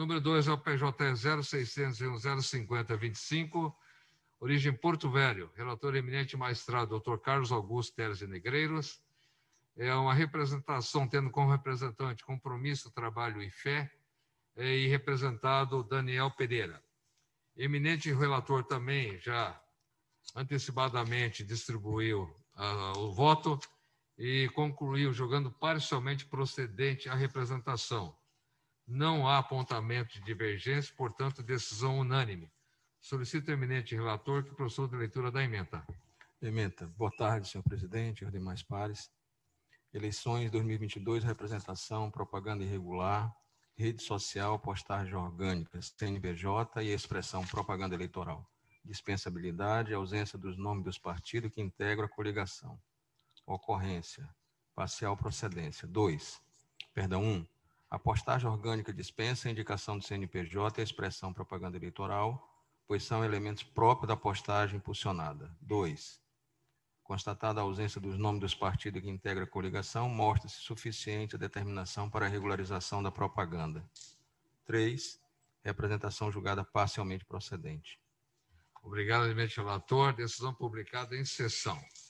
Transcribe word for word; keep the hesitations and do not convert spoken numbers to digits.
Número dois é o P J zero seiscentos e um zero cinquenta vinte e cinco, origem Porto Velho, relator eminente magistrado doutor Carlos Augusto Teres de Negreiros. É uma representação tendo como representante Compromisso, Trabalho e Fé, e representado Daniel Pereira. Eminente relator também já antecipadamente distribuiu uh, o voto e concluiu julgando parcialmente procedente a representação. Não há apontamento de divergência, portanto, decisão unânime. Solicito ao eminente relator que proceda a leitura da ementa. Ementa. Boa tarde, senhor presidente e os demais pares. Eleições dois mil e vinte e dois, representação, propaganda irregular, rede social, postagem orgânica, C N P J e expressão propaganda eleitoral. Dispensabilidade, ausência dos nomes dos partidos que integram a coligação. Ocorrência, parcial procedência. dois. Perdão, um. A postagem orgânica dispensa a indicação do C N P J e a expressão propaganda eleitoral, pois são elementos próprios da postagem impulsionada. dois. Constatada a ausência dos nomes dos partidos que integram a coligação, mostra-se suficiente a determinação para a regularização da propaganda. três. Representação julgada parcialmente procedente. Obrigado, eminente relator. Decisão publicada em sessão.